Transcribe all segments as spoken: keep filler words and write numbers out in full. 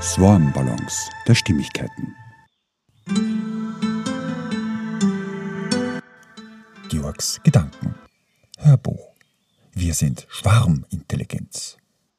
Swarm-Ballons der Stimmigkeiten. Georgs Gedanken. Hörbuch. Wir sind Schwarmintelligenz.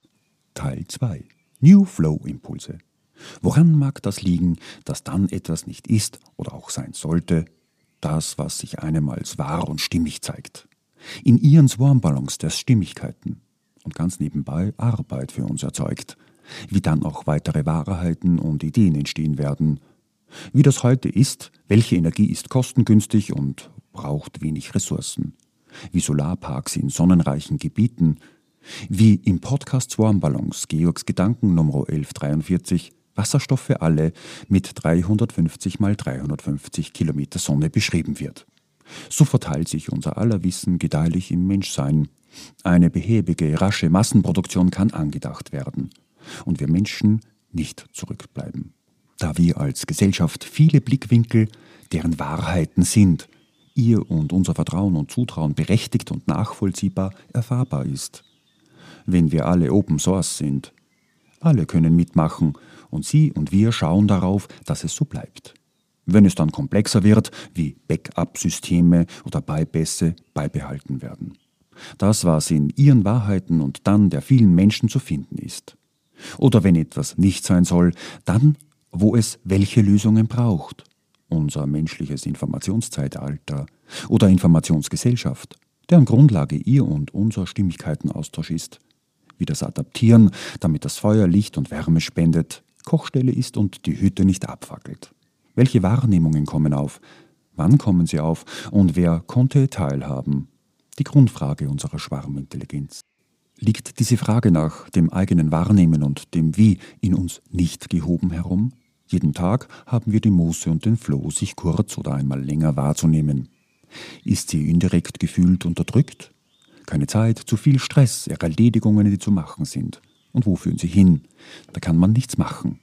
Teil zwei. New Flow-Impulse. Woran mag das liegen, dass dann etwas nicht ist oder auch sein sollte? Das, was sich einem als wahr und stimmig zeigt. In ihren Swarm-Ballons der Stimmigkeiten und ganz nebenbei Arbeit für uns erzeugt. Wie dann auch weitere Wahrheiten und Ideen entstehen werden. Wie das heute ist, welche Energie ist kostengünstig und braucht wenig Ressourcen. Wie Solarparks in sonnenreichen Gebieten. Wie im Podcast Swarm-Ballons Georgs Gedanken Nummer elf dreiundvierzig Wasserstoff für alle mit dreihundertfünfzig mal dreihundertfünfzig Kilometer Sonne beschrieben wird. So verteilt sich unser aller Wissen gedeihlich im Menschsein. Eine behäbige, rasche Massenproduktion kann angedacht werden. Und wir Menschen nicht zurückbleiben. Da wir als Gesellschaft viele Blickwinkel, deren Wahrheiten sind, ihr und unser Vertrauen und Zutrauen berechtigt und nachvollziehbar erfahrbar ist. Wenn wir alle Open Source sind, alle können mitmachen und Sie und wir schauen darauf, dass es so bleibt. Wenn es dann komplexer wird, wie Backup-Systeme oder Bypässe beibehalten werden. Das, was in Ihren Wahrheiten und dann der vielen Menschen zu finden ist. Oder wenn etwas nicht sein soll, dann, wo es welche Lösungen braucht. Unser menschliches Informationszeitalter oder Informationsgesellschaft, deren Grundlage Ihr und unser Stimmigkeitenaustausch ist. Wie das Adaptieren, damit das Feuer Licht und Wärme spendet, Kochstelle ist und die Hütte nicht abfackelt. Welche Wahrnehmungen kommen auf? Wann kommen sie auf? Und wer konnte teilhaben? Die Grundfrage unserer Schwarmintelligenz. Liegt diese Frage nach dem eigenen Wahrnehmen und dem Wie in uns nicht gehoben herum? Jeden Tag haben wir die Muße und den Flow, sich kurz oder einmal länger wahrzunehmen. Ist sie indirekt gefühlt unterdrückt? Keine Zeit, zu viel Stress, Erledigungen, die zu machen sind. Und wo führen sie hin? Da kann man nichts machen.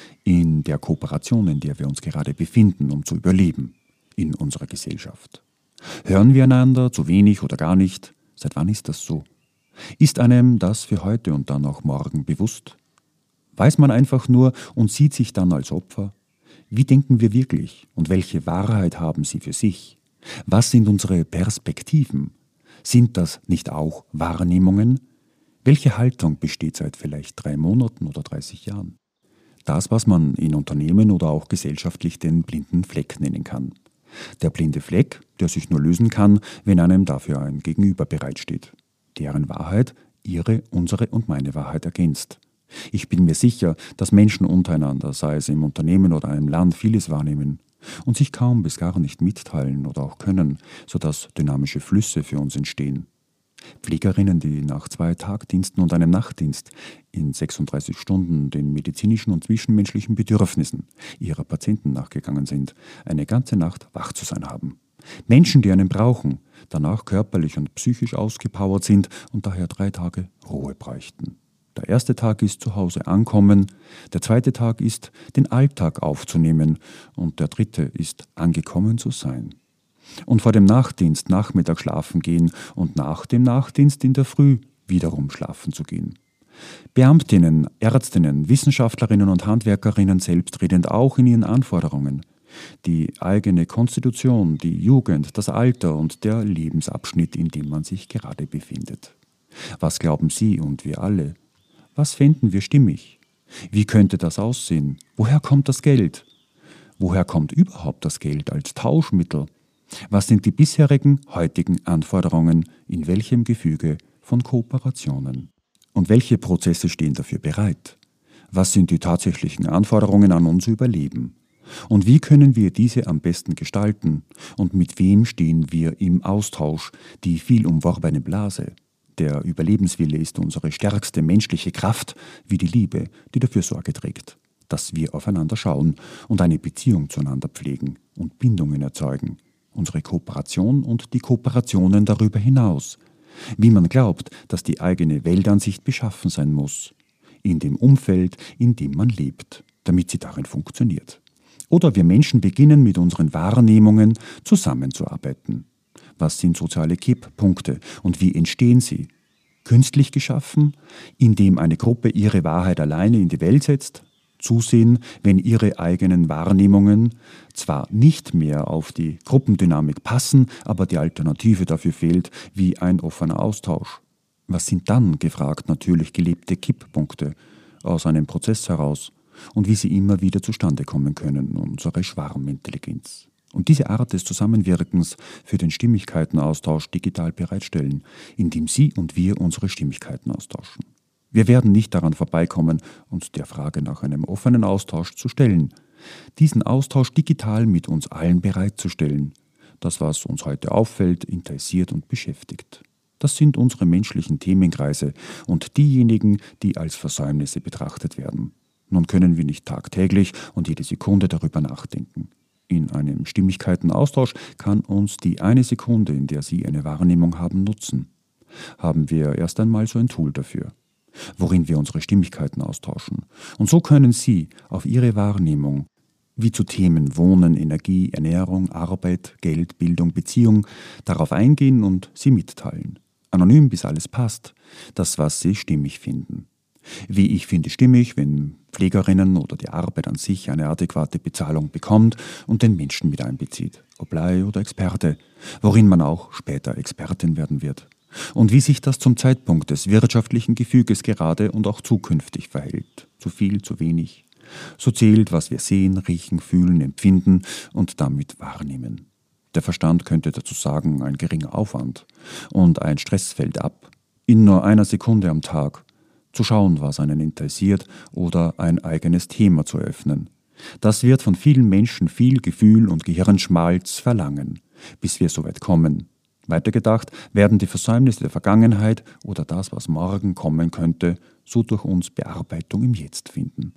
In der Kooperation, in der wir uns gerade befinden, um zu überleben, in unserer Gesellschaft. Hören wir einander zu wenig oder gar nicht? Seit wann ist das so? Ist einem das für heute und dann auch morgen bewusst? Weiß man einfach nur und sieht sich dann als Opfer? Wie denken wir wirklich und welche Wahrheit haben sie für sich? Was sind unsere Perspektiven? Sind das nicht auch Wahrnehmungen? Welche Haltung besteht seit vielleicht drei Monaten oder dreißig Jahren? Das, was man in Unternehmen oder auch gesellschaftlich den blinden Fleck nennen kann. Der blinde Fleck, der sich nur lösen kann, wenn einem dafür ein Gegenüber bereitsteht. Deren Wahrheit ihre, unsere und meine Wahrheit ergänzt. Ich bin mir sicher, dass Menschen untereinander, sei es im Unternehmen oder einem Land, vieles wahrnehmen und sich kaum bis gar nicht mitteilen oder auch können, sodass dynamische Flüsse für uns entstehen. Pflegerinnen, die nach zwei Tagdiensten und einem Nachtdienst in sechsunddreißig Stunden den medizinischen und zwischenmenschlichen Bedürfnissen ihrer Patienten nachgegangen sind, eine ganze Nacht wach zu sein haben. Menschen, die einen brauchen, danach körperlich und psychisch ausgepowert sind und daher drei Tage Ruhe bräuchten. Der erste Tag ist zu Hause ankommen, der zweite Tag ist, den Alltag aufzunehmen und der dritte ist, angekommen zu sein. Und vor dem Nachtdienst Nachmittag schlafen gehen und nach dem Nachtdienst in der Früh wiederum schlafen zu gehen. Beamtinnen, Ärztinnen, Wissenschaftlerinnen und Handwerkerinnen selbstredend auch in ihren Anforderungen. Die eigene Konstitution, die Jugend, das Alter und der Lebensabschnitt, in dem man sich gerade befindet. Was glauben Sie und wir alle? Was fänden wir stimmig? Wie könnte das aussehen? Woher kommt das Geld? Woher kommt überhaupt das Geld als Tauschmittel? Was sind die bisherigen, heutigen Anforderungen in welchem Gefüge von Kooperationen? Und welche Prozesse stehen dafür bereit? Was sind die tatsächlichen Anforderungen an unser Überleben? Und wie können wir diese am besten gestalten? Und mit wem stehen wir im Austausch, die viel umworbene Blase? Der Überlebenswille ist unsere stärkste menschliche Kraft, wie die Liebe, die dafür Sorge trägt, dass wir aufeinander schauen und eine Beziehung zueinander pflegen und Bindungen erzeugen. Unsere Kooperation und die Kooperationen darüber hinaus. Wie man glaubt, dass die eigene Weltansicht beschaffen sein muss. In dem Umfeld, in dem man lebt, damit sie darin funktioniert. Oder wir Menschen beginnen mit unseren Wahrnehmungen zusammenzuarbeiten. Was sind soziale Kipppunkte und wie entstehen sie? Künstlich geschaffen, indem eine Gruppe ihre Wahrheit alleine in die Welt setzt, zusehen, wenn ihre eigenen Wahrnehmungen zwar nicht mehr auf die Gruppendynamik passen, aber die Alternative dafür fehlt, wie ein offener Austausch. Was sind dann, gefragt, natürlich gelebte Kipppunkte aus einem Prozess heraus und wie sie immer wieder zustande kommen können, unsere Schwarmintelligenz. Und diese Art des Zusammenwirkens für den Stimmigkeitenaustausch digital bereitstellen, indem Sie und wir unsere Stimmigkeiten austauschen. Wir werden nicht daran vorbeikommen, uns der Frage nach einem offenen Austausch zu stellen, diesen Austausch digital mit uns allen bereitzustellen, das, was uns heute auffällt, interessiert und beschäftigt. Das sind unsere menschlichen Themenkreise und diejenigen, die als Versäumnisse betrachtet werden. Nun können wir nicht tagtäglich und jede Sekunde darüber nachdenken. In einem Stimmigkeitenaustausch kann uns die eine Sekunde, in der Sie eine Wahrnehmung haben, nutzen. Haben wir erst einmal so ein Tool dafür, worin wir unsere Stimmigkeiten austauschen. Und so können Sie auf Ihre Wahrnehmung, wie zu Themen Wohnen, Energie, Ernährung, Arbeit, Geld, Bildung, Beziehung, darauf eingehen und sie mitteilen. Anonym, bis alles passt, das, was Sie stimmig finden. Wie ich finde stimmig, wenn Pflegerinnen oder die Arbeit an sich eine adäquate Bezahlung bekommt und den Menschen mit einbezieht, ob Laie oder Experte, worin man auch später Expertin werden wird. Und wie sich das zum Zeitpunkt des wirtschaftlichen Gefüges gerade und auch zukünftig verhält. Zu viel, zu wenig. So zählt, was wir sehen, riechen, fühlen, empfinden und damit wahrnehmen. Der Verstand könnte dazu sagen, ein geringer Aufwand und ein Stress fällt ab. In nur einer Sekunde am Tag zu schauen, was einen interessiert oder ein eigenes Thema zu öffnen. Das wird von vielen Menschen viel Gefühl und Gehirnschmalz verlangen, bis wir so weit kommen. Weitergedacht werden die Versäumnisse der Vergangenheit oder das, was morgen kommen könnte, so durch uns Bearbeitung im Jetzt finden.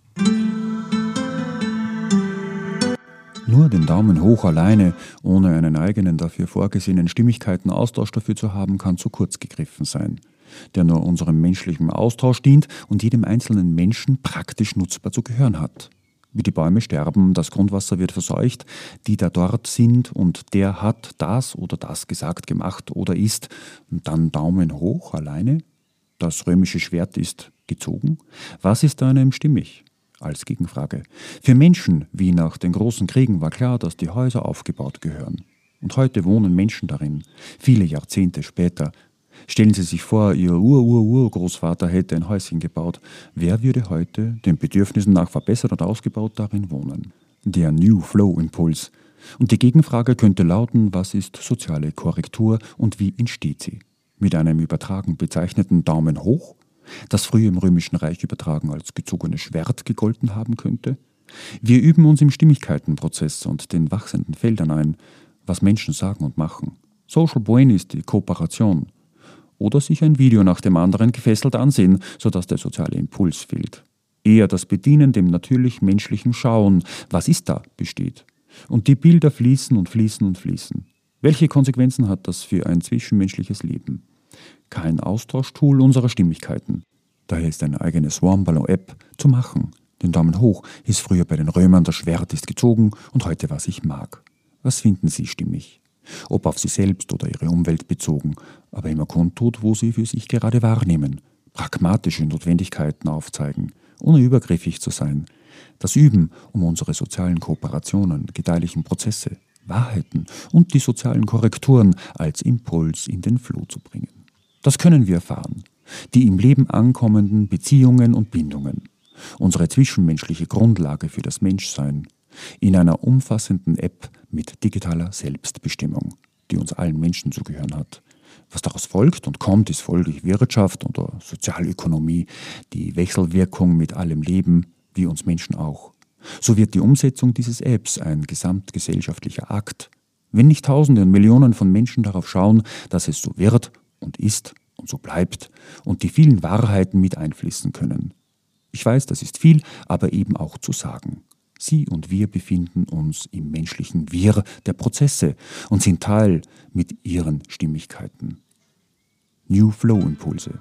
Nur den Daumen hoch alleine, ohne einen eigenen dafür vorgesehenen Stimmigkeitenaustausch dafür zu haben, kann zu kurz gegriffen sein, der nur unserem menschlichen Austausch dient und jedem einzelnen Menschen praktisch nutzbar zu gehören hat. Wie die Bäume sterben, das Grundwasser wird verseucht, die da dort sind und der hat das oder das gesagt, gemacht oder ist, und dann Daumen hoch alleine? Das römische Schwert ist gezogen? Was ist da einem stimmig? Als Gegenfrage. Für Menschen, wie nach den großen Kriegen, war klar, dass die Häuser aufgebaut gehören. Und heute wohnen Menschen darin, viele Jahrzehnte später. Stellen Sie sich vor, Ihr Ur-Ur-Urgroßvater hätte ein Häuschen gebaut. Wer würde heute, den Bedürfnissen nach verbessert und ausgebaut, darin wohnen? Der New Flow Impuls. Und die Gegenfrage könnte lauten, was ist soziale Korrektur und wie entsteht sie? Mit einem übertragen bezeichneten Daumen hoch, das früher im Römischen Reich übertragen als gezogenes Schwert gegolten haben könnte? Wir üben uns im Stimmigkeitenprozess und den wachsenden Feldern ein, was Menschen sagen und machen. Social Brain ist die Kooperation. Oder sich ein Video nach dem anderen gefesselt ansehen, sodass der soziale Impuls fehlt. Eher das Bedienen dem natürlich menschlichen Schauen, was ist da, besteht. Und die Bilder fließen und fließen und fließen. Welche Konsequenzen hat das für ein zwischenmenschliches Leben? Kein Austauschtool unserer Stimmigkeiten. Daher ist eine eigene Swarmballon-App zu machen. Den Daumen hoch ist früher bei den Römern, das Schwert ist gezogen und heute was ich mag. Was finden Sie stimmig? Ob auf Sie selbst oder Ihre Umwelt bezogen, aber immer kundtut, wo Sie für sich gerade wahrnehmen. Pragmatische Notwendigkeiten aufzeigen, ohne übergriffig zu sein. Das Üben, um unsere sozialen Kooperationen, gedeihlichen Prozesse, Wahrheiten und die sozialen Korrekturen als Impuls in den Flow zu bringen. Das können wir erfahren. Die im Leben ankommenden Beziehungen und Bindungen. Unsere zwischenmenschliche Grundlage für das Menschsein. In einer umfassenden App mit digitaler Selbstbestimmung, die uns allen Menschen zu gehören hat. Was daraus folgt und kommt, ist folglich Wirtschaft oder Sozialökonomie, die Wechselwirkung mit allem Leben, wie uns Menschen auch. So wird die Umsetzung dieses Apps ein gesamtgesellschaftlicher Akt. Wenn nicht Tausende und Millionen von Menschen darauf schauen, dass es so wird und ist und so bleibt und die vielen Wahrheiten mit einfließen können. Ich weiß, das ist viel, aber eben auch zu sagen. Sie und wir befinden uns im menschlichen Wir der Prozesse und sind Teil mit ihren Stimmigkeiten. New Flow Impulse.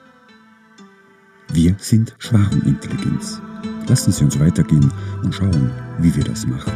Wir sind Schwarmintelligenz. Lassen Sie uns weitergehen und schauen, wie wir das machen.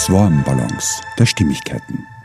Swarm-Ballons der Stimmigkeiten.